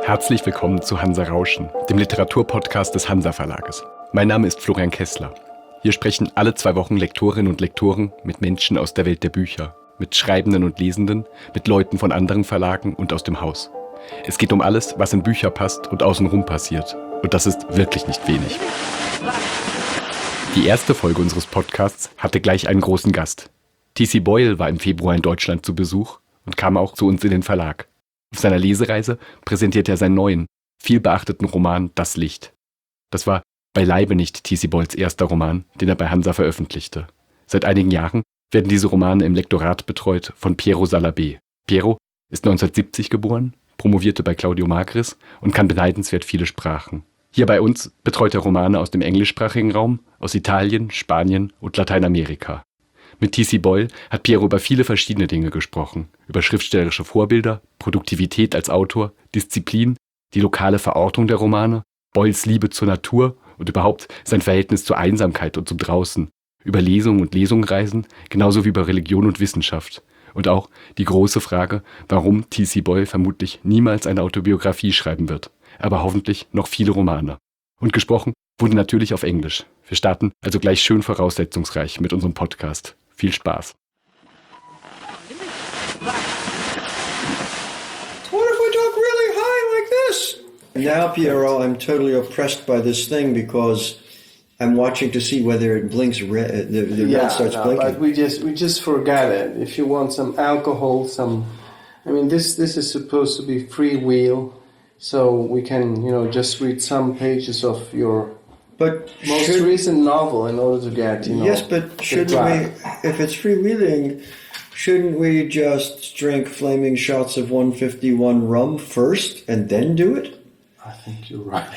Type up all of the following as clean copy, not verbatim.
Herzlich willkommen zu Hansa Rauschen, dem Literaturpodcast des Hansa Verlages. Mein Name ist Florian Kessler. Hier sprechen alle 2 Wochen Lektorinnen und Lektoren mit Menschen aus der Welt der Bücher, mit Schreibenden und Lesenden, mit Leuten von anderen Verlagen und aus dem Haus. Es geht um alles, was in Bücher passt und außenrum passiert. Und das ist wirklich nicht wenig. Die erste Folge unseres Podcasts hatte gleich einen großen Gast. T.C. Boyle war im Februar in Deutschland zu Besuch und kam auch zu uns in den Verlag. Auf seiner Lesereise präsentierte er seinen neuen, viel beachteten Roman Das Licht. Das war beileibe nicht T.C. Boyles erster Roman, den er bei Hansa veröffentlichte. Seit einigen Jahren werden diese Romane im Lektorat betreut von Piero Salabé. Piero ist 1970 geboren, promovierte bei Claudio Magris und kann beneidenswert viele Sprachen. Hier bei uns betreut er Romane aus dem englischsprachigen Raum, aus Italien, Spanien und Lateinamerika. Mit T.C. Boyle hat Piero über viele verschiedene Dinge gesprochen. Über schriftstellerische Vorbilder, Produktivität als Autor, Disziplin, die lokale Verortung der Romane, Boyles Liebe zur Natur und überhaupt sein Verhältnis zur Einsamkeit und zum Draußen. Über Lesungen und Lesungsreisen, genauso wie über Religion und Wissenschaft. Und auch die große Frage, warum T.C. Boyle vermutlich niemals eine Autobiografie schreiben wird, aber hoffentlich noch viele Romane. Und gesprochen wurde natürlich auf Englisch. Wir starten also gleich schön voraussetzungsreich mit unserem Podcast. Viel Spaß. What if we talk really high like this? Now, Piero, I'm totally oppressed by this thing because I'm watching to see whether it blinks red. The red starts blinking. But we just forget it. If you want some alcohol, this is supposed to be free will, so we can just read some pages of your most recent novel in order to get Yes, but shouldn't we? If it's freewheeling, shouldn't we just drink flaming shots of 151 rum first and then do it? I think you're right.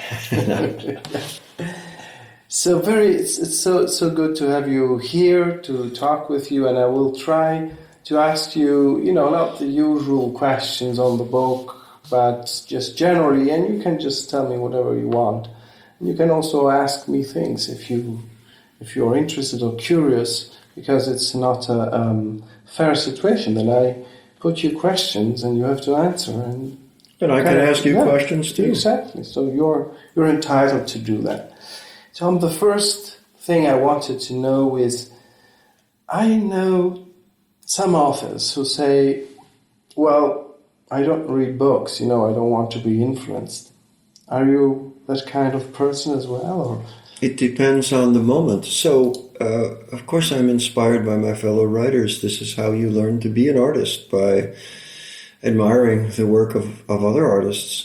It's so good to have you here to talk with you, and I will try to ask you, not the usual questions on the book, but just generally, and you can just tell me whatever you want. And you can also ask me things if you're interested or curious, because it's not a fair situation. Then I put you questions and you have to answer, and I can ask you questions too. Exactly. So you're entitled to do that. So the first thing I wanted to know is, I know some authors who say, well, I don't read books, I don't want to be influenced. Are you that kind of person as well? Or? It depends on the moment. So, of course, I'm inspired by my fellow writers. This is how you learn to be an artist, by admiring the work of other artists.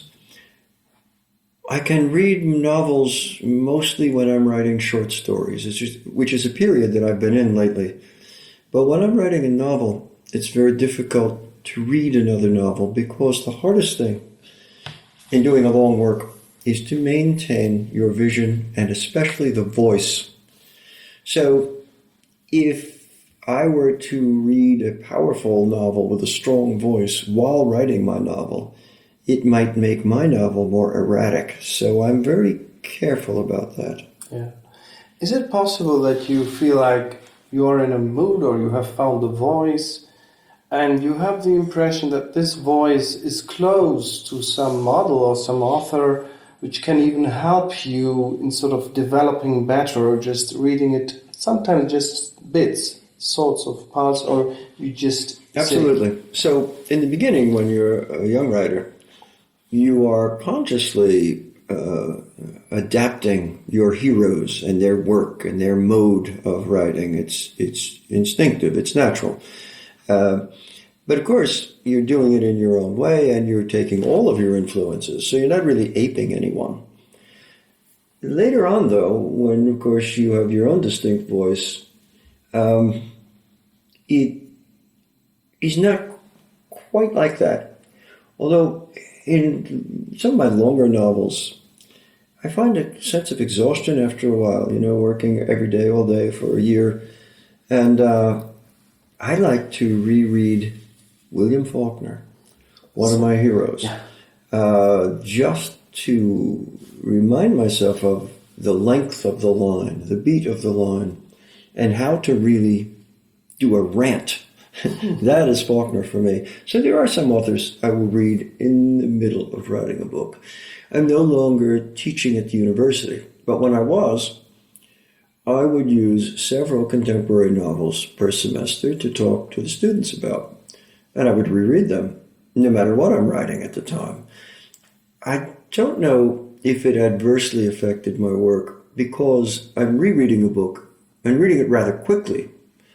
I can read novels mostly when I'm writing short stories, which is a period that I've been in lately. But when I'm writing a novel, it's very difficult to read another novel, because the hardest thing in doing a long work is to maintain your vision and especially the voice. So if I were to read a powerful novel with a strong voice while writing my novel, it might make my novel more erratic. So I'm very careful about that. Yeah. Is it possible that you feel like you're in a mood, or you have found a voice, and you have the impression that this voice is close to some model or some author, which can even help you in sort of developing better, or just reading it, sometimes just bits, sorts of parts, or you just... Absolutely. So in the beginning, when you're a young writer, you are consciously adapting your heroes and their work and their mode of writing. It's instinctive, it's natural. But of course, you're doing it in your own way, and you're taking all of your influences, so you're not really aping anyone. Later on, though, when, of course, you have your own distinct voice, it is not quite like that. Although, in some of my longer novels, I find a sense of exhaustion after a while, working every day, all day for a year. And I like to reread William Faulkner, one of my heroes, just to remind myself of the length of the line, the beat of the line, and how to really do a rant That is Faulkner for me. So there are some authors I will read in the middle of writing a book. I'm no longer teaching at the university, but when I was, I would use several contemporary novels per semester to talk to the students about. And I would reread them, no matter what I'm writing at the time. I don't know if it adversely affected my work because I'm rereading a book and reading it rather quickly.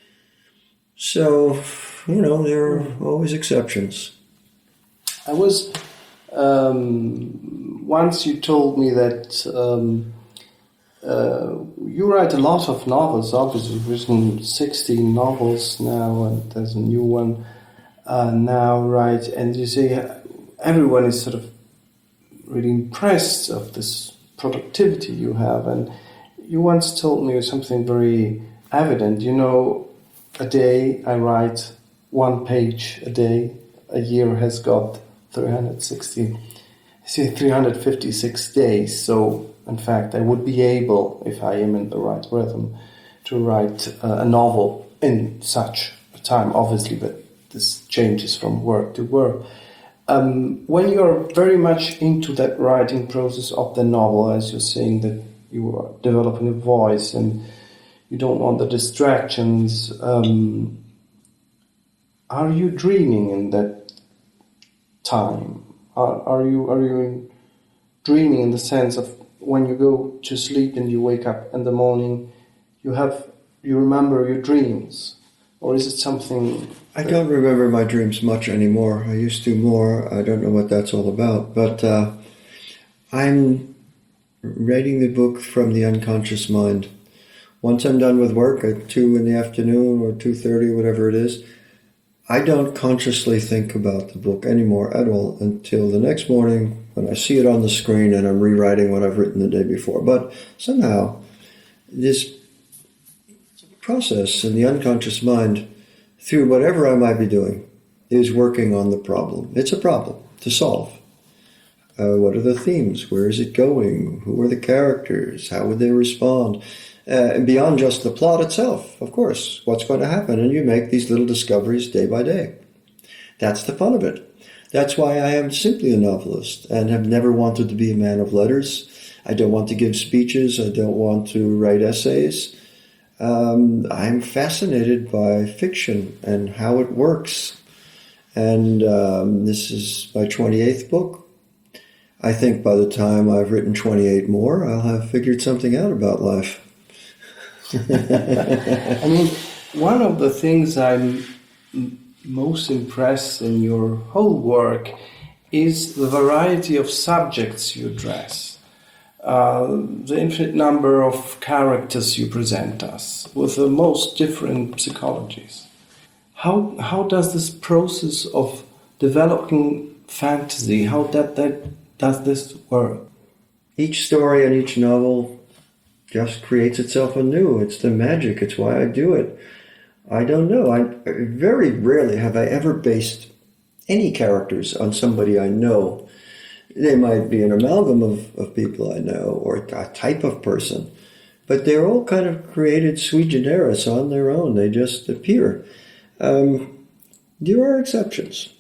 So, there are always exceptions. I was, once you told me that you write a lot of novels. Obviously, you've written 16 novels now, and there's a new one now, right? And you say everyone is sort of really impressed of this productivity you have. And you once told me something very evident. A day I write 1 page a day. A year has got 356 days. So, in fact, I would be able, if I am in the right rhythm, to write a novel in such a time, obviously, but this changes from work to work. When you're very much into that writing process of the novel, as you're saying that you are developing a voice and you don't want the distractions, are you dreaming in that time? Are you dreaming in the sense of when you go to sleep and you wake up in the morning, you remember your dreams? Or is it something... I don't remember my dreams much anymore. I used to more. I don't know what that's all about. But I'm writing the book from the unconscious mind. Once I'm done with work at 2 in the afternoon or 2:30, whatever it is, I don't consciously think about the book anymore at all until the next morning when I see it on the screen and I'm rewriting what I've written the day before. But somehow, this process in the unconscious mind, through whatever I might be doing, is working on the problem. It's a problem to solve. What are the themes? Where is it going? Who are the characters? How would they respond? Beyond just the plot itself, of course, what's going to happen? And you make these little discoveries day by day. That's the fun of it. That's why I am simply a novelist and have never wanted to be a man of letters. I don't want to give speeches. I don't want to write essays. I'm fascinated by fiction and how it works. And this is my 28th book. I think by the time I've written 28 more, I'll have figured something out about life. I mean, one of the things I'm most impressed in your whole work is the variety of subjects you address. The infinite number of characters you present us with the most different psychologies. How does this process of developing fantasy, how does this work? Each story and each novel just creates itself anew. It's the magic. It's why I do it. I don't know. Very rarely have I ever based any characters on somebody I know. They might be an amalgam of people I know or a type of person, but they're all kind of created sui generis on their own. They just appear. There are exceptions.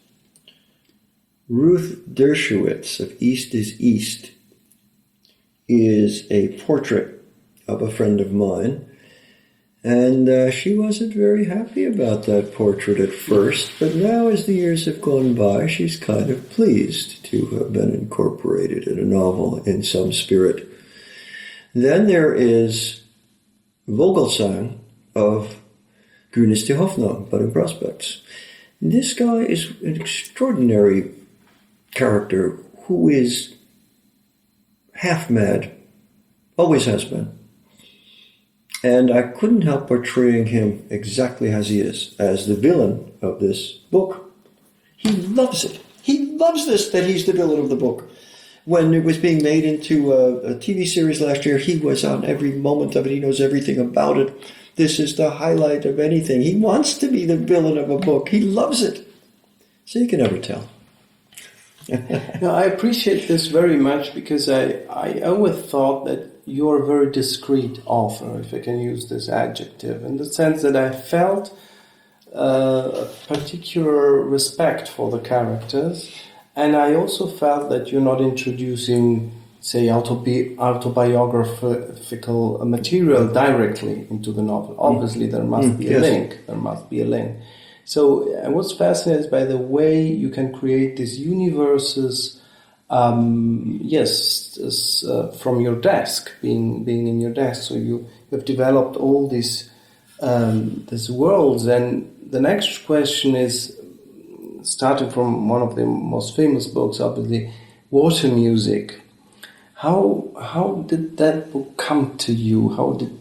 Ruth Dershowitz of East is East is a portrait of a friend of mine, and she wasn't very happy about that portrait at first, but now as the years have gone by, she's kind of pleased to have been incorporated in a novel in some spirit. Then there is Vogelsang of Grünes die Hoffnung, Budding Prospects. This guy is an extraordinary character who is half mad, always has been. And I couldn't help portraying him exactly as he is, as the villain of this book. He loves it. He loves this, that he's the villain of the book. When it was being made into a TV series last year, he was on every moment of it. He knows everything about it. This is the highlight of anything. He wants to be the villain of a book. He loves it. So you can never tell. No, I appreciate this very much because I always thought that you're a very discreet author, if I can use this adjective, in the sense that I felt a particular respect for the characters, and I also felt that you're not introducing, say, autobiographical material directly into the novel. Obviously, there must be a link. There must be a link. So I was fascinated by the way you can create these universes. From your desk, being in your desk. So you have developed all these worlds. And the next question is, starting from one of the most famous books, obviously, Water Music. How did that book come to you?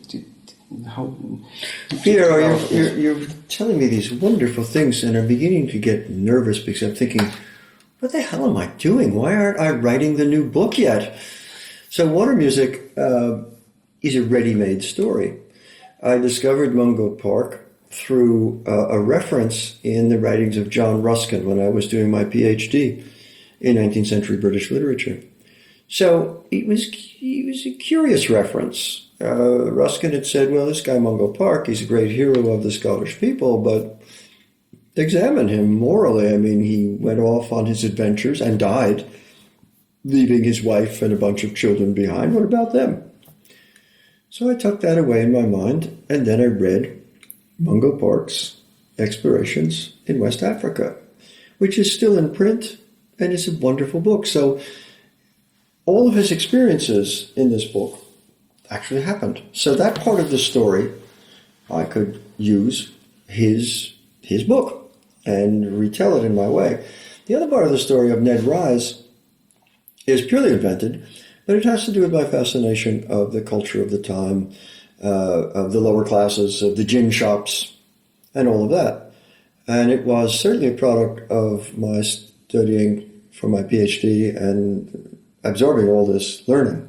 Peter, you're telling me these wonderful things, and I'm beginning to get nervous because I'm thinking, what the hell am I doing? Why aren't I writing the new book yet? So Water Music is a ready-made story. I discovered Mungo Park through a reference in the writings of John Ruskin when I was doing my PhD in 19th century British literature. So it was a curious reference. Ruskin had said, well, this guy Mungo Park, he's a great hero of the Scottish people, but examine him morally. I mean, he went off on his adventures and died, leaving his wife and a bunch of children behind. What about them? So I tucked that away in my mind, and then I read Mungo Park's Explorations in West Africa, which is still in print and is a wonderful book. So all of his experiences in this book actually happened. So that part of the story, I could use his book and retell it in my way. The other part of the story of Ned Rise is purely invented, but it has to do with my fascination of the culture of the time, of the lower classes, of the gin shops, and all of that. And it was certainly a product of my studying for my PhD and absorbing all this learning.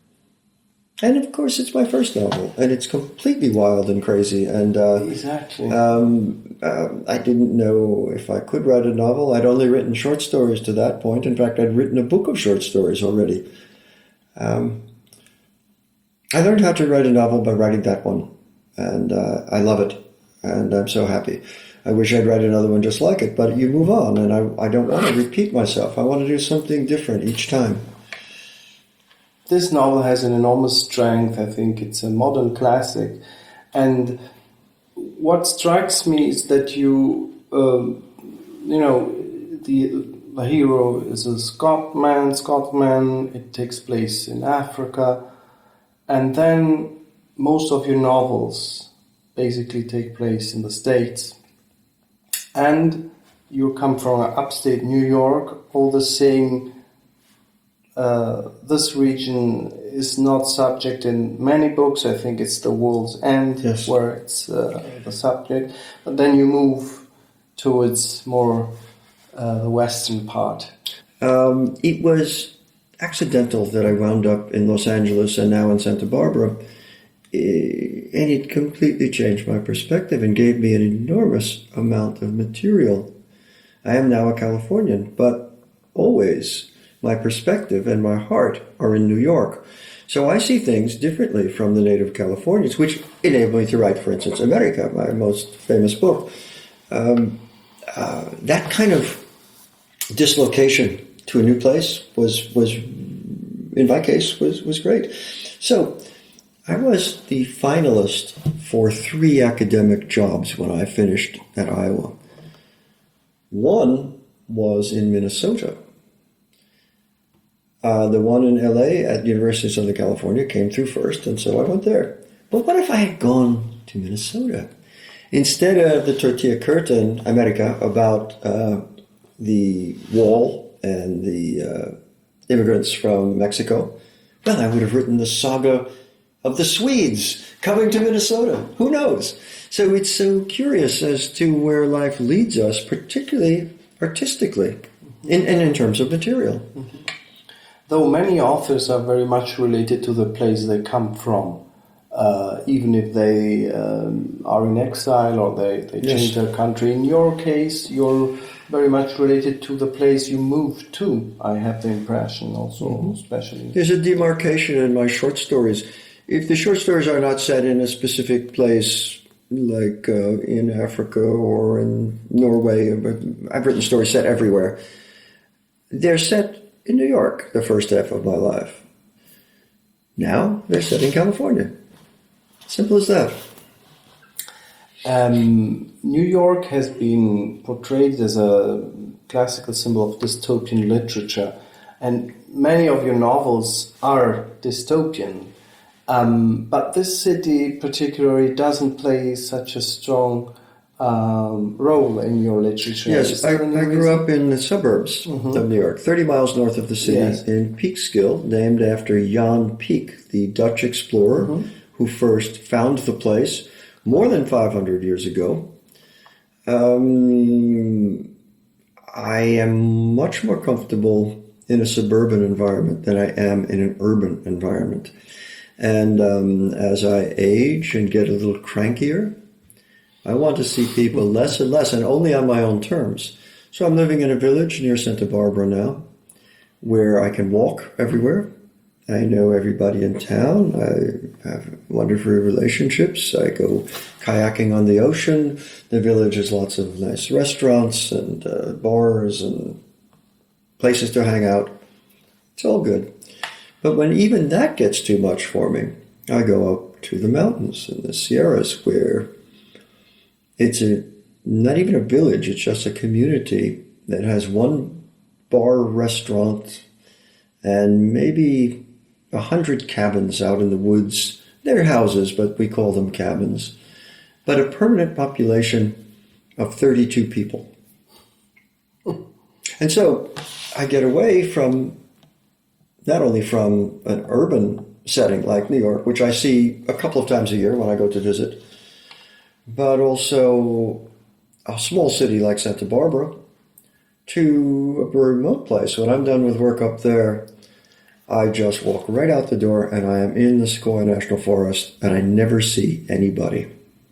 And of course, it's my first novel, and it's completely wild and crazy. And exactly. I didn't know if I could write a novel. I'd only written short stories to that point. In fact, I'd written a book of short stories already. I learned how to write a novel by writing that one, and I love it, and I'm so happy. I wish I'd write another one just like it, but you move on, and I don't want to repeat myself. I want to do something different each time. This novel has an enormous strength. I think it's a modern classic. And what strikes me is that the hero is a Scotsman. It takes place in Africa. And then most of your novels basically take place in the States. And you come from upstate New York, all the same. This region is not subject in many books. I think it's The World's End, yes, where it's the subject. But then you move towards more the western part. It was accidental that I wound up in Los Angeles and now in Santa Barbara. And it completely changed my perspective and gave me an enormous amount of material. I am now a Californian, but always my perspective and my heart are in New York. So I see things differently from the native Californians, which enabled me to write, for instance, America, my most famous book. That kind of dislocation to a new place was in my case, was great. So I was the finalist for 3 academic jobs when I finished at Iowa. One was in Minnesota. The one in LA at University of Southern California came through first, and so I went there. But what if I had gone to Minnesota? Instead of the tortilla curtain, America, about the wall and the immigrants from Mexico, well, I would have written the saga of the Swedes coming to Minnesota. Who knows? So it's so curious as to where life leads us, particularly artistically, and in terms of material. Mm-hmm. Though many authors are very much related to the place they come from, even if they are in exile or they change their country. In your case, you're very much related to the place you moved to, I have the impression also, especially. There's a demarcation in my short stories. If the short stories are not set in a specific place like in Africa or in Norway. I've written stories set everywhere. They're set in New York the first half of my life. Now they're set in California. Simple as that. New York has been portrayed as a classical symbol of dystopian literature, and many of your novels are dystopian. But this city particularly doesn't play such a strong role in your literature. Yes, I grew up in the suburbs of New York, 30 miles north of the city, in Peekskill, named after Jan Peek, the Dutch explorer who first found the place more than 500 years ago. I am much more comfortable in a suburban environment than I am in an urban environment. And as I age and get a little crankier, I want to see people less and less, and only on my own terms. So I'm living in a village near Santa Barbara now, where I can walk everywhere. I know everybody in town. I have wonderful relationships. I go kayaking on the ocean. The village has lots of nice restaurants and bars and places to hang out. It's all good. But when even that gets too much for me, I go up to the mountains in the Sierras, where it's not even a village, it's just a community that has one bar, restaurant, and maybe 100 cabins out in the woods. They're houses, but we call them cabins. But a permanent population of 32 people. And so I get away from, not only from an urban setting like New York, which I see a couple of times a year when I go to visit, but also a small city like Santa Barbara, to a very remote place. When I'm done with work up there, I just walk right out the door and I am in the Sequoia National Forest and I never see anybody.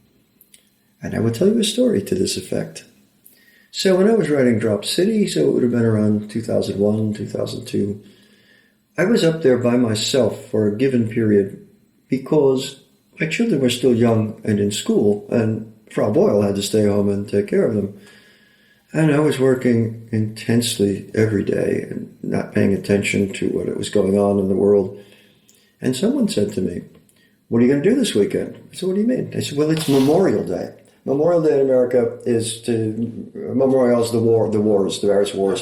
And I will tell you a story to this effect. So when I was writing Drop City, so it would have been around 2001, 2002, I was up there by myself for a given period because my children were still young and in school, and Frau Boyle had to stay home and take care of them. And I was working intensely every day and not paying attention to what was going on in the world. And someone said to me, "What are you going to do this weekend?" I said, "What do you mean?" I said, "Well, it's Memorial Day. Memorial Day in America is to memorialize the various wars.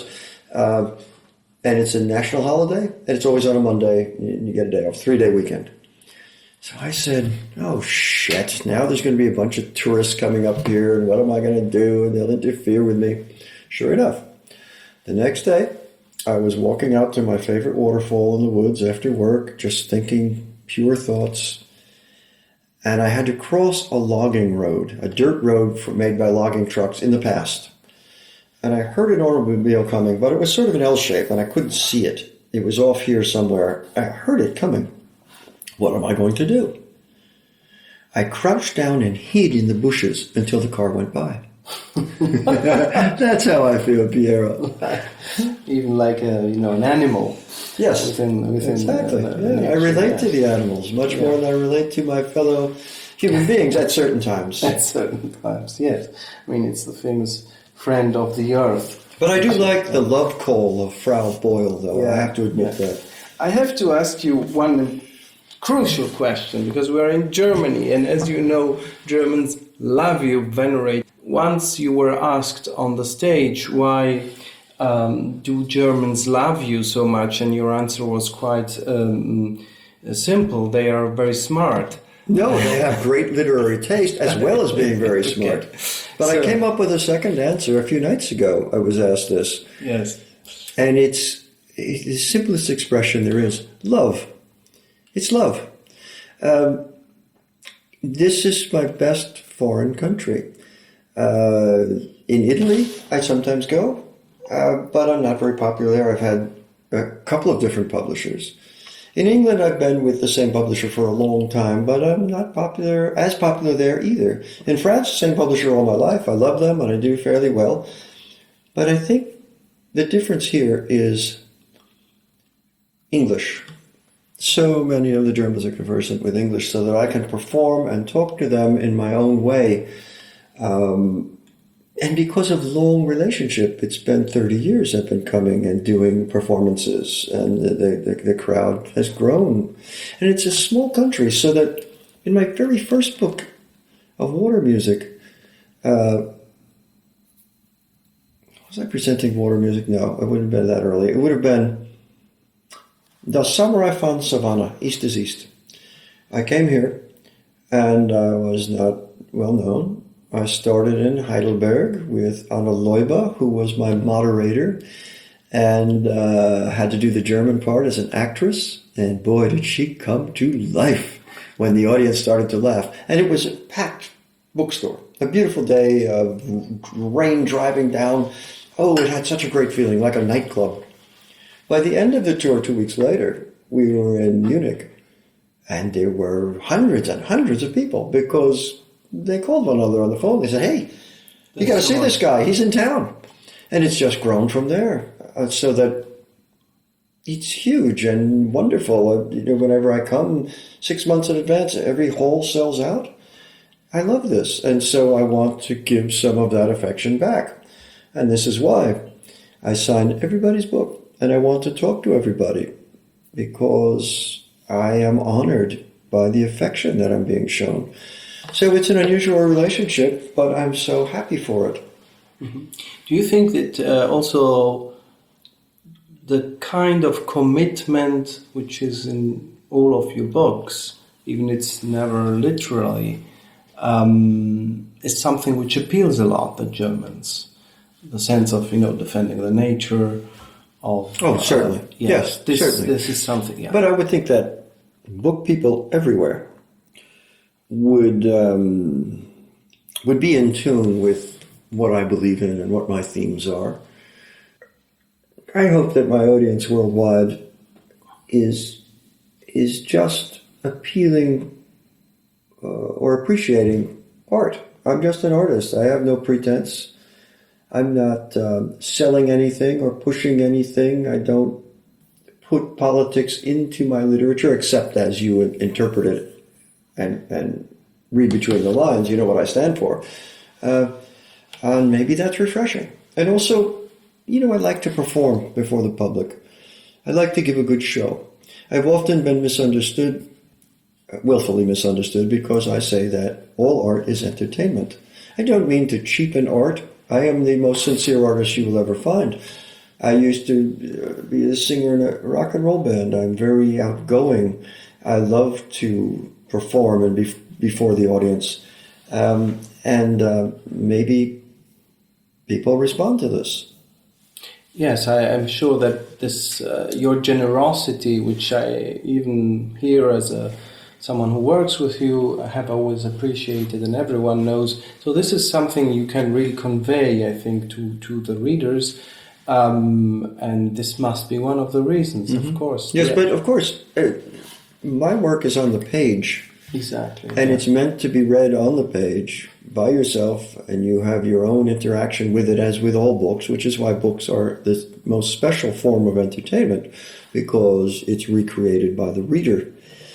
And it's a national holiday, and it's always on a Monday, and you get a day off, 3-day weekend." So I said, "Oh, shit, now there's going to be a bunch of tourists coming up here, and what am I going to do? And they'll interfere with me." Sure enough, the next day, I was walking out to my favorite waterfall in the woods after work, just thinking pure thoughts. And I had to cross a logging road, a dirt road made by logging trucks in the past. And I heard an automobile coming, but it was sort of an L shape, and I couldn't see it. It was off here somewhere. I heard it coming. What am I going to do? I crouched down and hid in the bushes until the car went by. That's how I feel, Piero. Even like an animal. Yes, within exactly. I relate to the animals much more than I relate to my fellow human beings at certain times. At certain times, yes. I mean, it's the famous friend of the earth. But I do like the love call of Frau Boyle, though. I have to admit that. I have to ask you one crucial question, because we're in Germany, and as you know, Germans love you, venerate. Once you were asked on the stage, why do Germans love you so much? And your answer was quite simple. They are very smart. No, they have great literary taste as well as being very smart. Okay. But I came up with a second answer a few nights ago. I was asked this. Yes. And it's the simplest expression there is. Love. It's love. This is my best foreign country. In Italy, I sometimes go, but I'm not very popular there. I've had a couple of different publishers. In England, I've been with the same publisher for a long time, but I'm not as popular there either. In France, same publisher all my life. I love them, and I do fairly well. But I think the difference here is English. so many of the Germans are conversant with English so that I can perform and talk to them in my own way. And because of long relationship, it's been 30 years I've been coming and doing performances, and the crowd has grown. And it's a small country, so that in my very first book of water music, was I presenting water music? No, it wouldn't have been that early. It would have been Das Samurai van Savannah, East is East. I came here, and I was not well known. I started in Heidelberg with Anna Leuba, who was my moderator, and had to do the German part as an actress. And boy, did she come to life when the audience started to laugh. And it was a packed bookstore. A beautiful day, rain driving down. Oh, it had such a great feeling, like a nightclub. By the end of the tour, 2 weeks later, we were in Munich, and there were hundreds and hundreds of people because they called one another on the phone. They said, "Hey, you got to see this guy. He's in town." And it's just grown from there, so that it's huge and wonderful. Whenever I come 6 months in advance, every hall sells out. I love this, and so I want to give some of that affection back. And this is why I signed everybody's book, and I want to talk to everybody because I am honored by the affection that I'm being shown. So it's an unusual relationship, but I'm so happy for it. Mm-hmm. Do you think that also the kind of commitment which is in all of your books, even it's never literally, is something which appeals a lot to Germans? The sense of, defending the nature of... Oh, certainly. Yes, certainly. This is something, yeah. But I would think that book people everywhere would be in tune with what I believe in and what my themes are. I hope that my audience worldwide is just appealing or appreciating art. I'm just an artist. I have no pretense. I'm not selling anything or pushing anything. I don't put politics into my literature, except as you interpret it and read between the lines. You know what I stand for. And maybe that's refreshing. And also, I like to perform before the public. I like to give a good show. I've often been misunderstood, willfully misunderstood, because I say that all art is entertainment. I don't mean to cheapen art. I am the most sincere artist you will ever find. I used to be a singer in a rock and roll band. I'm very outgoing. I love to perform and before the audience. Maybe people respond to this. Yes, I'm sure that this your generosity, which I even hear as someone who works with you, I have always appreciated, and everyone knows. So this is something you can really convey, I think, to the readers, and this must be one of the reasons, of course. Yes, but of course, my work is on the page. Exactly. And it's meant to be read on the page by yourself, and you have your own interaction with it, as with all books, which is why books are the most special form of entertainment, because it's recreated by the reader.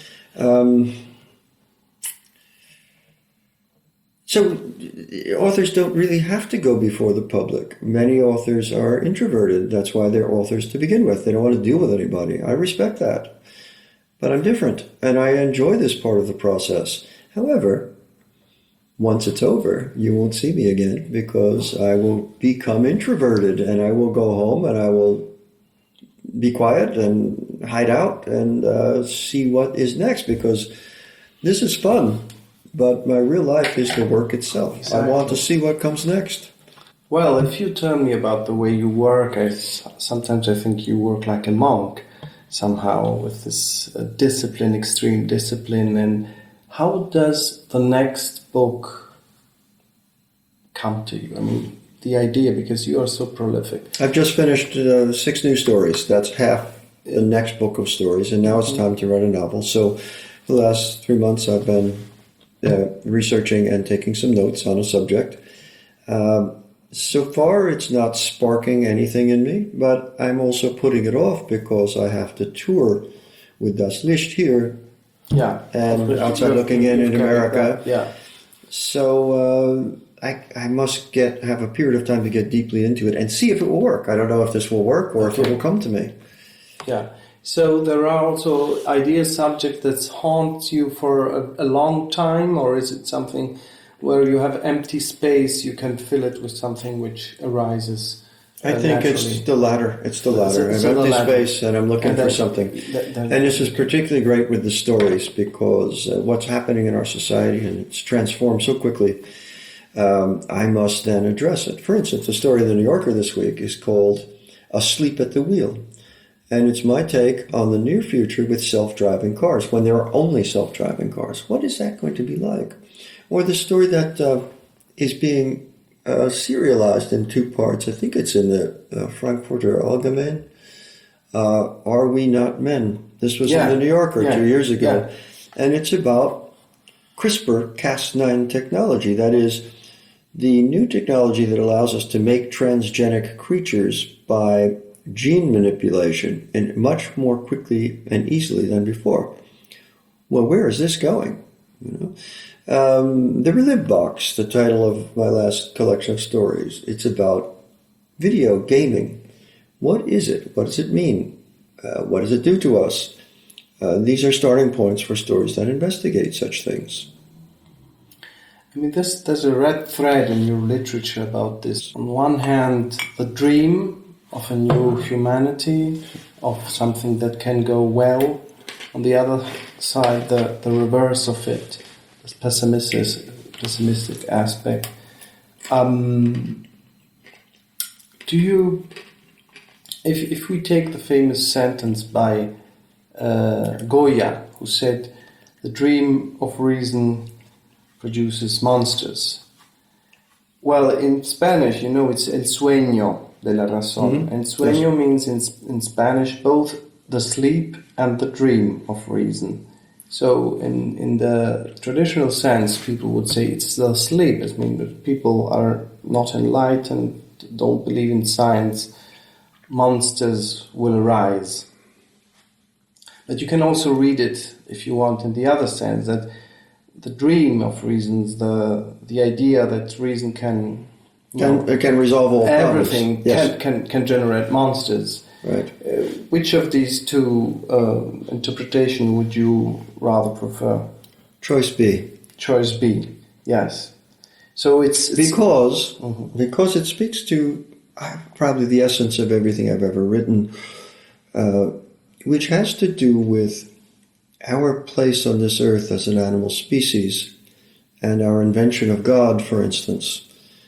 So authors don't really have to go before the public. Many authors are introverted. That's why they're authors to begin with. They don't want to deal with anybody. I respect that. But I'm different, and I enjoy this part of the process. However, once it's over, you won't see me again, because I will become introverted, and I will go home and I will be quiet and hide out and see what is next, because this is fun, but my real life is the work itself. Exactly. I want to see what comes next. Well, if you tell me about the way you work, sometimes I think you work like a monk somehow, with this discipline, extreme discipline. And how does the next book come to you? I mean, the idea, because you are so prolific. I've just finished 6 new stories. That's half the next book of stories, and now it's time to write a novel. So for the last 3 months I've been researching and taking some notes on a subject. So far it's not sparking anything in me, but I'm also putting it off because I have to tour with Das Licht here, Yeah. and outside looking in America. That, yeah. So I must have a period of time to get deeply into it and see if it will work. I don't know if this will work or if it will come to me. Yeah. So there are also ideas, subjects that haunt you for a long time, or is it something where you have empty space, you can fill it with something which arises? I think it's the latter. It's the latter. I have empty space and I'm looking for something. And this is particularly great with the stories because what's happening in our society, and it's transformed so quickly, I must then address it. For instance, the story of the New Yorker this week is called Asleep at the Wheel. And it's my take on the near future with self-driving cars, when there are only self-driving cars. What is that going to be like? Or the story that is being serialized in 2 parts. I think it's in the Frankfurter Allgemein. Are We Not Men? This was in the New Yorker 2 years ago. Yeah. And it's about CRISPR-Cas9 technology. That is, the new technology that allows us to make transgenic creatures by gene manipulation and much more quickly and easily than before. Well, where is this going? The Relive Box, the title of my last collection of stories. It's about video gaming. What is it? What does it mean? What does it do to us? These are starting points for stories that investigate such things. I mean, there's a red thread in your literature about this. On one hand, the dream of a new humanity, of something that can go well. On the other side, the reverse of it, this pessimistic aspect. Do you, if we take the famous sentence by Goya, who said, "The dream of reason produces monsters." Well, in Spanish, it's el sueño de la razón. Mm-hmm. And sueño means in Spanish both the sleep and the dream of reason. So in the traditional sense, people would say it's the sleep. I mean, if people are not enlightened, don't believe in science, monsters will arise. But you can also read it, if you want, in the other sense, that the dream of reasons, the idea that reason can resolve all everything, yes. can generate monsters. Right. Which of these two interpretations would you rather prefer? Choice B. Choice B. Yes. So it's because it speaks to probably the essence of everything I've ever written, which has to do with our place on this earth as an animal species and our invention of God, for instance.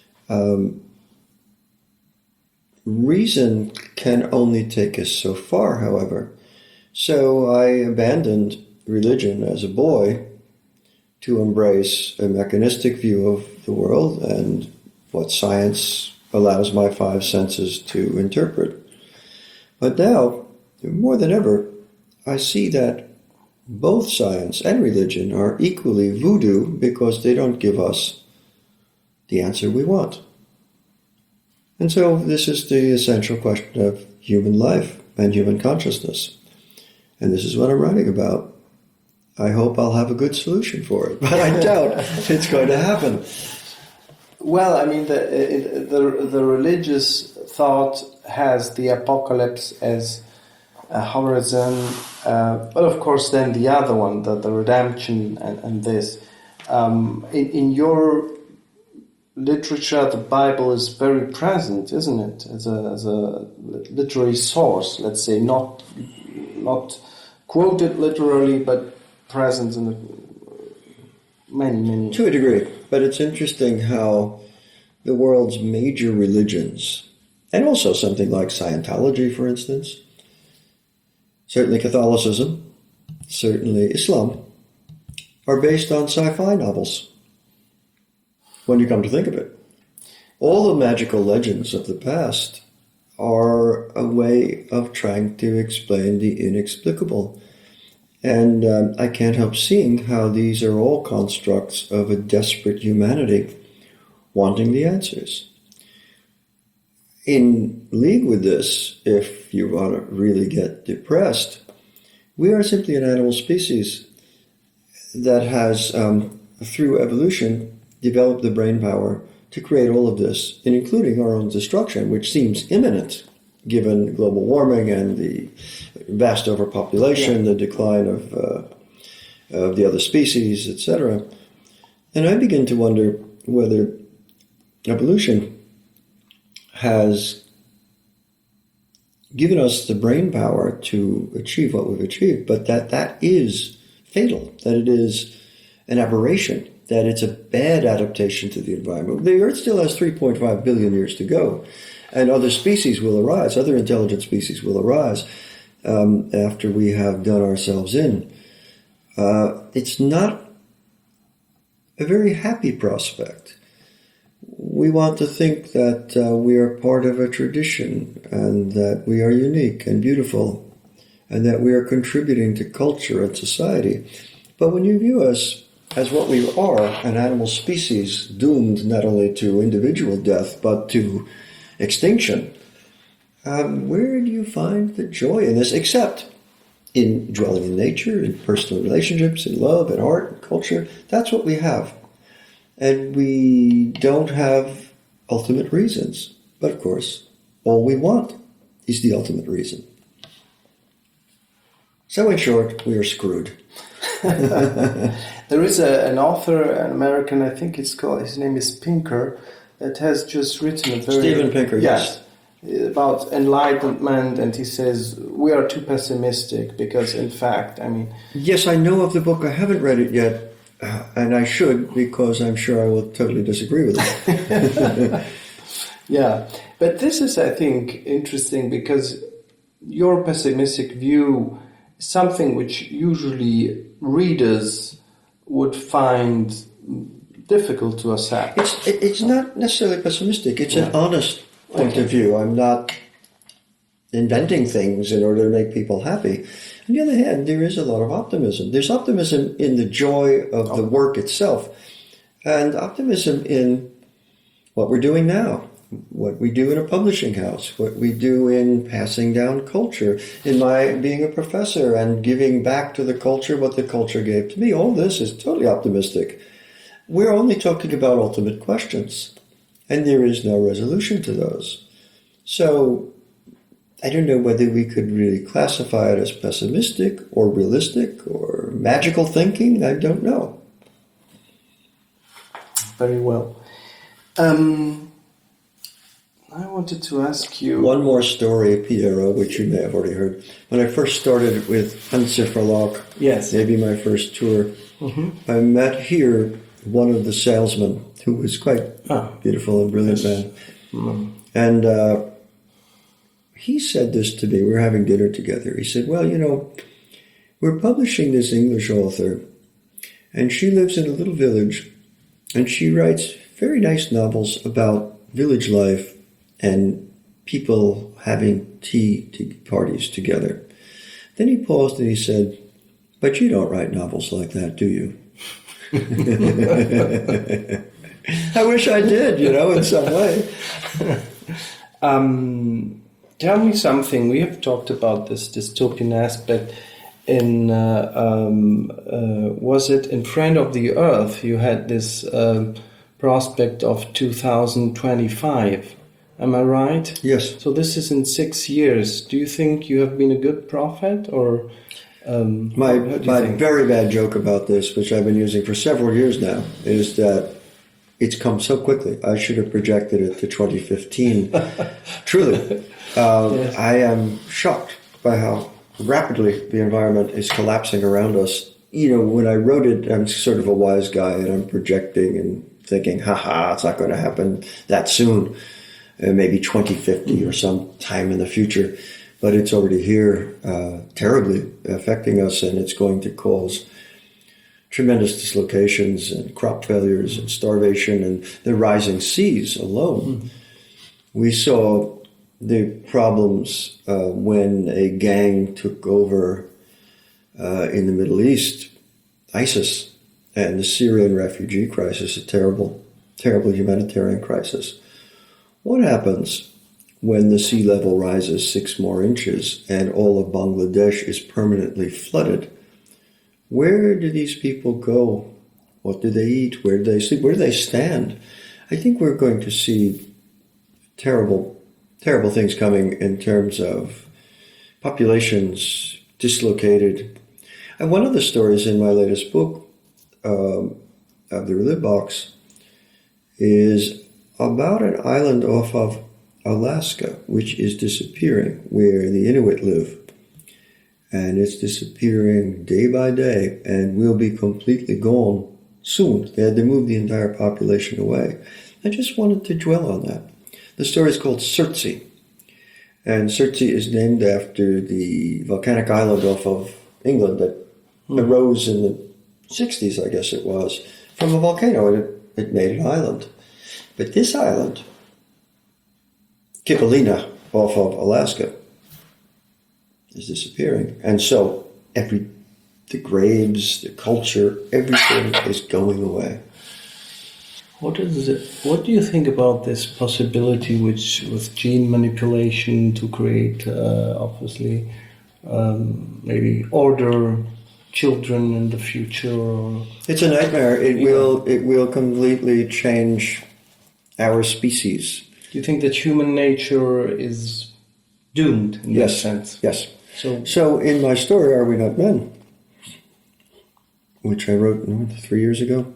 Reason can only take us so far, however. So I abandoned religion as a boy to embrace a mechanistic view of the world and what science allows my 5 senses to interpret. But now, more than ever, I see that both science and religion are equally voodoo because they don't give us the answer we want. And so this is the essential question of human life and human consciousness. And this is what I'm writing about. I hope I'll have a good solution for it, but I doubt it's going to happen. Well, I mean, the religious thought has the apocalypse as a horizon, but of course then the other one, the redemption and this. In your literature, the Bible is very present, isn't it? As a literary source, let's say, not quoted literally, but present in many. To a degree, but it's interesting how the world's major religions, and also something like Scientology, for instance, certainly Catholicism, certainly Islam, are based on sci-fi novels. When you come to think of it, all the magical legends of the past are a way of trying to explain the inexplicable. And I can't help seeing how these are all constructs of a desperate humanity wanting the answers. In league with this, if you want to really get depressed, We are simply an animal species that has, through evolution, developed the brain power to create all of this, and including our own destruction, which seems imminent given global warming and the vast overpopulation, the decline of the other species, etc. And I begin to wonder whether evolution has given us the brain power to achieve what we've achieved, but that is fatal, that it is an aberration, that it's a bad adaptation to the environment. The Earth still has 3.5 billion years to go, and other species will arise, other intelligent species will arise after we have done ourselves in. It's not a very happy prospect. We want to think that we are part of a tradition and that we are unique and beautiful and that we are contributing to culture and society. But when you view us as what we are, an animal species doomed not only to individual death but to extinction, where do you find the joy in this except in dwelling in nature, in personal relationships, in love, in art, and culture? That's what we have. And we don't have ultimate reasons. But of course, all we want is the ultimate reason. So in short, we are screwed. There is an author, an American, I think it's called, his name is Pinker, that has just written a very... Steven Pinker, yes. About enlightenment, and he says, we are too pessimistic because, in fact, I mean... Yes, I know of the book. I haven't read it yet. And I should, because I'm sure I will totally disagree with it. Yeah, but this is, I think, interesting because your pessimistic view is something which usually readers would find difficult to accept. It's not necessarily pessimistic. It's an honest point of view. I'm not inventing things in order to make people happy. On the other hand, there is a lot of optimism. There's optimism in the joy of the work itself, and optimism in what we're doing now, what we do in a publishing house, what we do in passing down culture, in my being a professor and giving back to the culture what the culture gave to me. All this is totally optimistic. We're only talking about ultimate questions, and there is no resolution to those. So I don't know whether we could really classify it as pessimistic or realistic or magical thinking. I don't know. Very well. I wanted to ask you... One more story, Piero, which you may have already heard. When I first started with Hansa Verlag, maybe my first tour, I met here one of the salesmen who was quite beautiful and brilliant man. And he said this to me. We were having dinner together. He said, well, you know, we're publishing this English author, and she lives in a little village, and she writes very nice novels about village life and people having tea parties together. Then he paused and he said, but you don't write novels like that, do you? I wish I did, you know, in some way. Tell me something. We have talked about this dystopian aspect. In was it in Friend of the Earth? You had this prospect of 2025. Am I right? Yes. So this is in 6 years. Do you think you have been a good prophet, or my very bad joke about this, which I've been using for several years now, is that it's come so quickly. I should have projected it to 2015. Truly. Yes. I am shocked by how rapidly the environment is collapsing around us. You know, when I wrote it, I'm sort of a wise guy and I'm projecting and thinking, it's not going to happen that soon. Maybe 2050 or some time in the future. But it's already here, terribly affecting us, and it's going to cause tremendous dislocations and crop failures and starvation and the rising seas alone. We saw the problems when a gang took over in the Middle East, ISIS, and the Syrian refugee crisis, a terrible, terrible humanitarian crisis. What happens when the sea level rises 6 more inches and all of Bangladesh is permanently flooded, where do these people go? What do they eat? Where do they sleep? Where do they stand? I think we're going to see terrible, terrible things coming in terms of populations dislocated. And one of the stories in my latest book, of the Relive Box, is about an island off of Alaska, which is disappearing, where the Inuit live. And it's disappearing day by day and will be completely gone soon. They had to move the entire population away. I just wanted to dwell on that. The story is called Surtsey. And Surtsey is named after the volcanic island off of England that arose in the 60s, I guess it was, from a volcano, and it made an island. But this island, Kivalina, off of Alaska, is disappearing. And so the graves, the culture, everything is going away. What do you think about this possibility with gene manipulation to create, obviously, maybe order children in the future? It's a nightmare. It will completely change our species. Do you think that human nature is doomed in that sense? Yes. So in my story, Are We Not Men, which I wrote 3 years ago,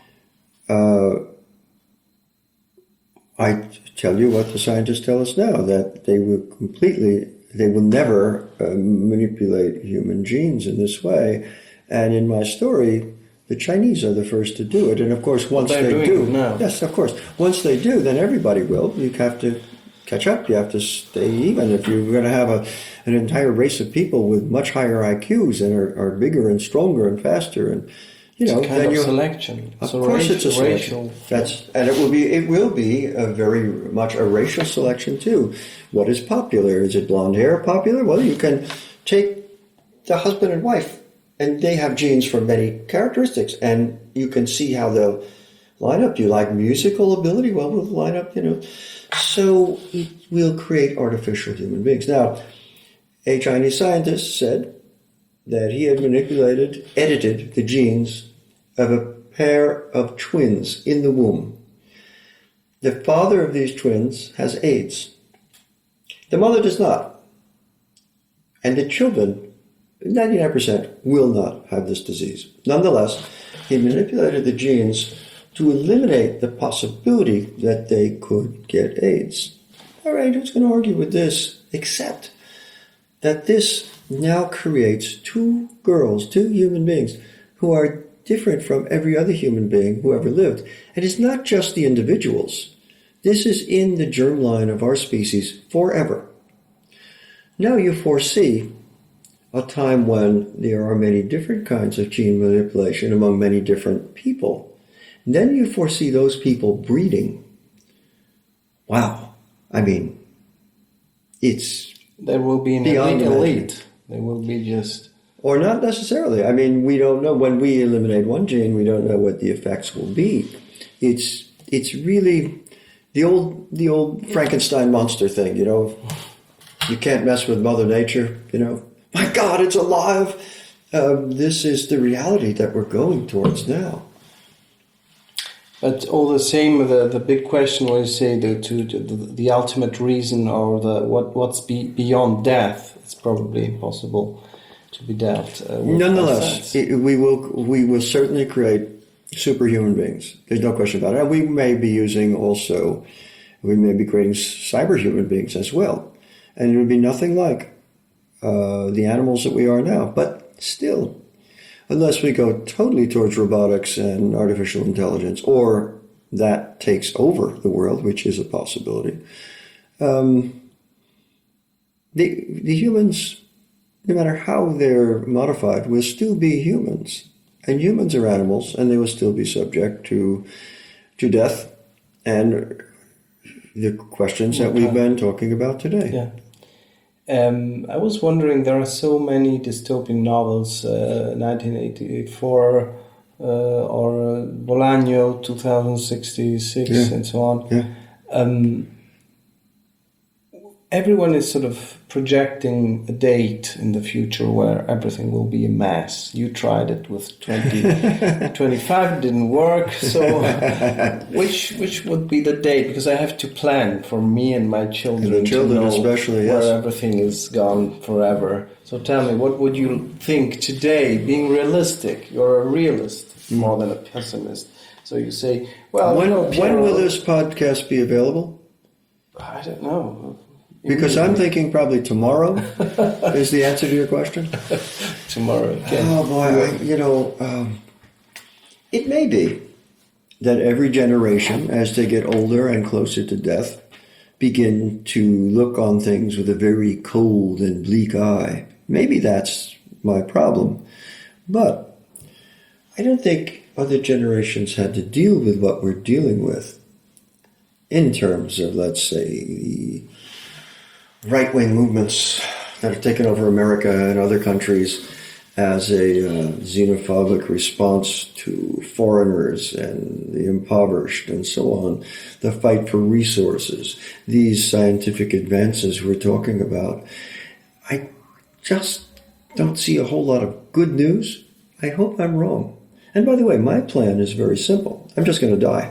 I tell you what the scientists tell us now, that they will never manipulate human genes in this way. And in my story, the Chinese are the first to do it. And of course, once they do, yes, of course, once they do, then everybody will. You have to catch up. You have to stay even. If you're going to have an entire race of people with much higher IQs and are bigger and stronger and faster, and it's a kind of selection. Of course, it's a selection. And it will be a very much a racial selection too. What is popular? Is it blonde hair popular? Well, you can take the husband and wife, and they have genes for many characteristics, and you can see how they'll line up. Do you like musical ability? Well, we'll line up. So it will create artificial human beings. Now, a Chinese scientist said that he had edited the genes of a pair of twins in the womb. The father of these twins has AIDS. The mother does not. And the children, 99%, will not have this disease. Nonetheless, he manipulated the genes to eliminate the possibility that they could get AIDS. All right, who's going to argue with this? Except that this now creates two human beings, who are different from every other human being who ever lived. And it's not just the individuals. This is in the germline of our species forever. Now you foresee a time when there are many different kinds of gene manipulation among many different people. And then you foresee those people breeding. Wow. I mean, there will be an elite. They will be just... Or not necessarily. I mean, we don't know. When we eliminate one gene, we don't know what the effects will be. It's really the old Frankenstein monster thing, You can't mess with Mother Nature, My God, it's alive! This is the reality that we're going towards now. But all the same, the big question was, say, the ultimate reason, or what's beyond death. It's probably impossible to be dealt. Nonetheless, we will certainly create superhuman beings. There's no question about it. And we may be creating cyberhuman beings as well. And it would be nothing like the animals that we are now. But still, unless we go totally towards robotics and artificial intelligence, or that takes over the world, which is a possibility, the humans, no matter how they're modified, will still be humans. And humans are animals, and they will still be subject to death and the questions that we've been talking about today. Yeah. I was wondering, there are so many dystopian novels, 1984, or Bolaño, 2066, and so on. Yeah. everyone is sort of projecting a date in the future where everything will be a mess. You tried it with 25, it didn't work. So which would be the date? Because I have to plan for me and my children, And the children to know especially, yes. where everything is gone forever. So tell me, what would you think today, being realistic? You're a realist more than a pessimist. So you say, well, When Piero, will this podcast be available? I don't know. Because I'm thinking probably tomorrow is the answer to your question. Tomorrow. Okay. Oh boy, it may be that every generation, as they get older and closer to death, begin to look on things with a very cold and bleak eye. Maybe that's my problem. But I don't think other generations had to deal with what we're dealing with in terms of, let's say, the right-wing movements that have taken over America and other countries as a xenophobic response to foreigners and the impoverished and so on, the fight for resources, these scientific advances we're talking about. I just don't see a whole lot of good news. I hope I'm wrong. And by the way, my plan is very simple. I'm just going to die.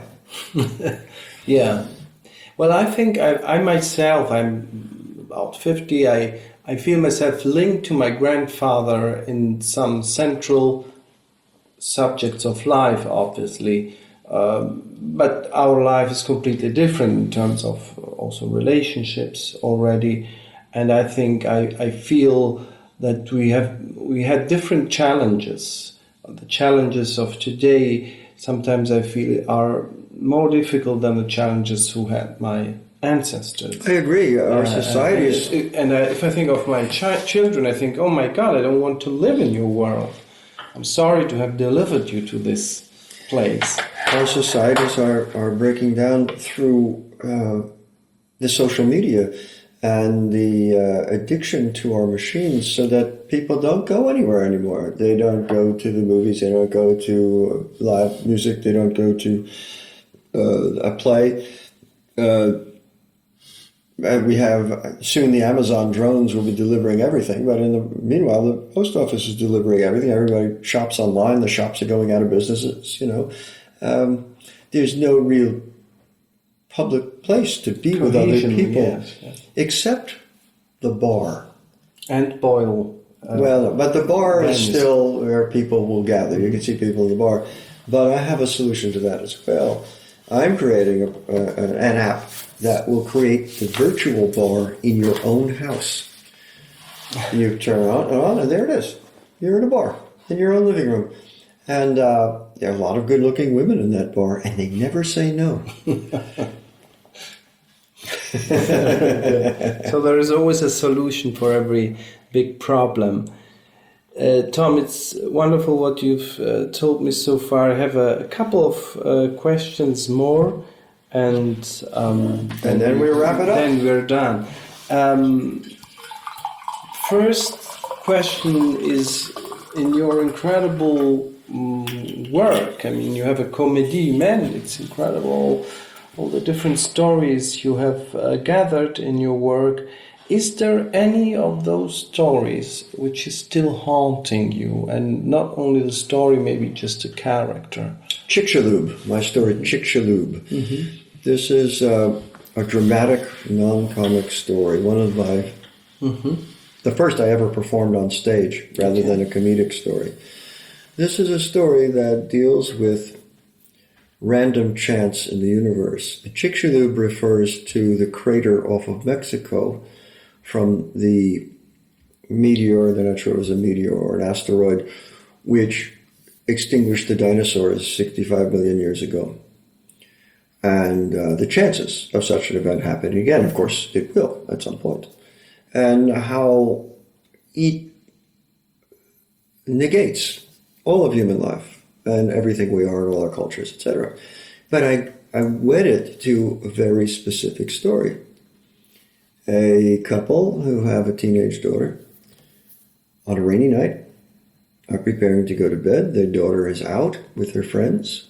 Yeah. Well, I think I myself, I'm about 50, I feel myself linked to my grandfather in some central subjects of life, obviously. But our life is completely different in terms of also relationships already. And I think I feel that we had different challenges. The challenges of today, sometimes I feel, are more difficult than the challenges who had my ancestors. I agree. Our society is... If I think of my children, I think, oh my God, I don't want to live in your world. I'm sorry to have delivered you to this place. Our societies are breaking down through the social media and the addiction to our machines, so that people don't go anywhere anymore. They don't go to the movies, they don't go to live music, they don't go to a play. We have soon the Amazon drones will be delivering everything, but in the meanwhile, the post office is delivering everything. Everybody shops online. The shops are going out of businesses. There's no real public place to be with other people, yes. Except the bar. And boil. But the bar is menus. still where people will gather. You can see people in the bar. But I have a solution to that as well. I'm creating an app that will create the virtual bar in your own house. You turn it on, and there it is. You're in a bar in your own living room. And there are a lot of good-looking women in that bar, and they never say no. So there is always a solution for every big problem. Tom, it's wonderful what you've told me so far. I have a couple of questions more, and then we wrap it up. Then we're done. First question is, in your incredible work, I mean, you have a Comédie Humaine, it's incredible, all the different stories you have gathered in your work. Is there any of those stories which is still haunting you? And not only the story, maybe just a character. Chicxulub, my story, Chicxulub. Mm-hmm. This is a dramatic, non-comic story. One of my... The first I ever performed on stage, rather than a comedic story. This is a story that deals with random chance in the universe. Chicxulub refers to the crater off of Mexico from the meteor, they're not sure it was a meteor or an asteroid, which extinguished the dinosaurs 65 million years ago. And the chances of such an event happening again, of course, it will at some point. And how it negates all of human life and everything we are in all our cultures, etc. But I wed it to a very specific story. A couple who have a teenage daughter on a rainy night are preparing to go to bed. Their daughter is out with her friends.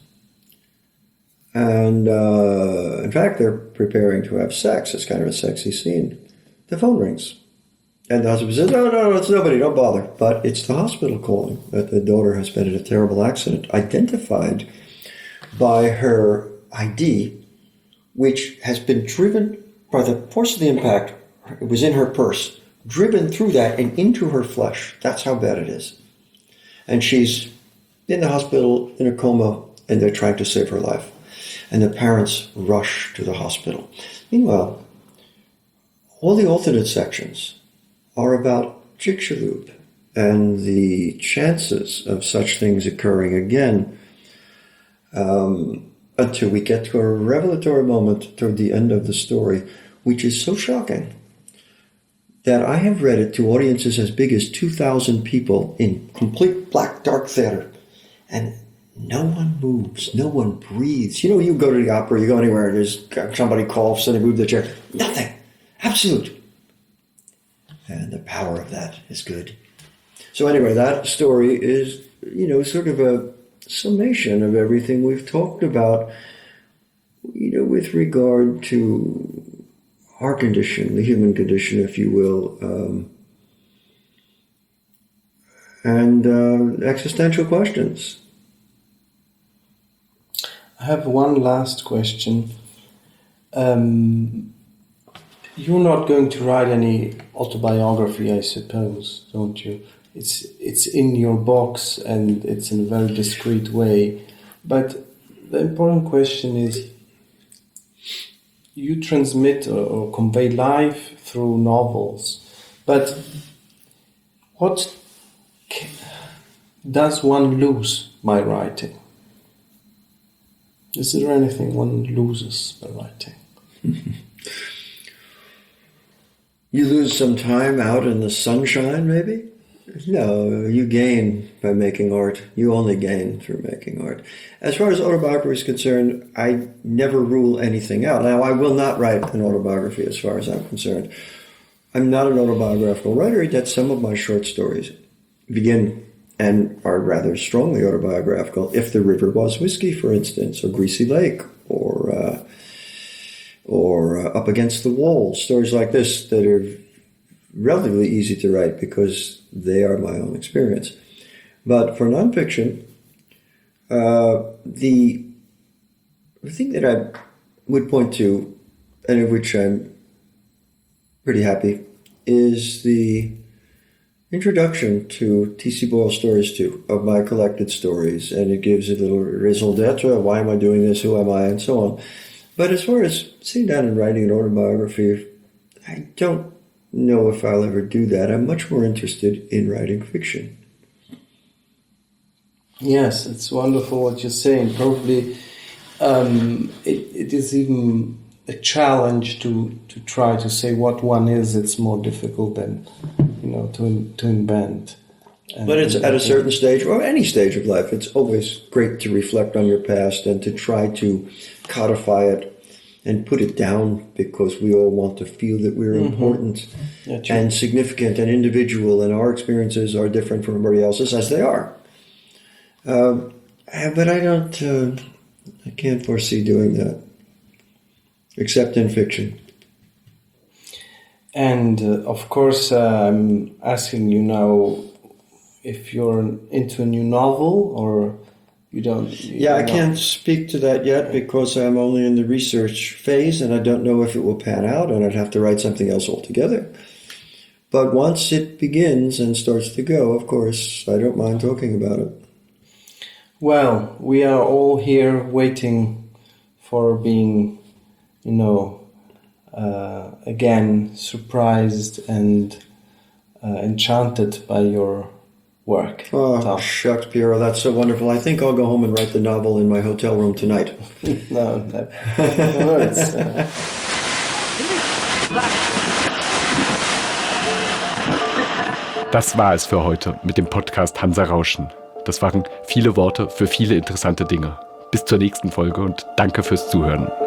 And in fact, they're preparing to have sex. It's kind of a sexy scene. the phone rings. And the husband says, no, it's nobody, don't bother. But it's the hospital calling that the daughter has been in a terrible accident, identified by her ID, which has been driven by the force of the impact. It was in her purse, driven through that and into her flesh. That's how bad it is. And she's in the hospital in a coma, and they're trying to save her life. And the parents rush to the hospital. Meanwhile, all the alternate sections are about Chicxulub and the chances of such things occurring again, until we get to a revelatory moment toward the end of the story, which is so shocking that I have read it to audiences as big as 2,000 people in complete black, dark theater. And no one moves, no one breathes. You know, you go to the opera, you go anywhere, and there's somebody coughs and they move the chair. Nothing. Absolute. And the power of that is good. So anyway, that story is, sort of a summation of everything we've talked about, with regard to our condition, the human condition, if you will, and existential questions. I have one last question. You're not going to write any autobiography, I suppose, don't you? It's in your box and it's in a very discreet way. But the important question is, you transmit or convey life through novels, but what does one lose by writing? Is there anything one loses by writing? You lose some time out in the sunshine, maybe? No, you gain by making art. You only gain through making art. As far as autobiography is concerned, I never rule anything out. Now, I will not write an autobiography as far as I'm concerned. I'm not an autobiographical writer, yet some of my short stories begin and are rather strongly autobiographical. If the River Was Whiskey, for instance, or Greasy Lake, or Up Against the Wall, stories like this that are relatively easy to write because they are my own experience. But for nonfiction, the thing that I would point to, and of which I'm pretty happy, is the introduction to T.C. Boyle Stories 2, of my collected stories, and it gives a little raison d'etre, why am I doing this, who am I, and so on. But as far as sitting down and writing an autobiography, I don't know if I'll ever do that. I'm much more interested in writing fiction. Yes, it's wonderful what you're saying. Probably it is even a challenge to try to say what one is. It's more difficult than to invent. But it's at a certain stage, or any stage of life, it's always great to reflect on your past and to try to codify it and put it down, because we all want to feel that we're important and significant and individual, and our experiences are different from everybody else's, as they are. But I can't foresee doing that, except in fiction. And of course, I'm asking you now if you're into a new novel, or you don't. I can't speak to that yet because I'm only in the research phase, and I don't know if it will pan out, and I'd have to write something else altogether. But once it begins and starts to go, of course, I don't mind talking about it. Well, we are all here waiting for being, again, surprised and enchanted by your work. Oh, shucks, Piero, that's so wonderful. I think I'll go home and write the novel in my hotel room tonight. No, it's... Das war es für heute mit dem Podcast Hansa Rauschen. Das waren viele Worte für viele interessante Dinge. Bis zur nächsten Folge und danke fürs Zuhören.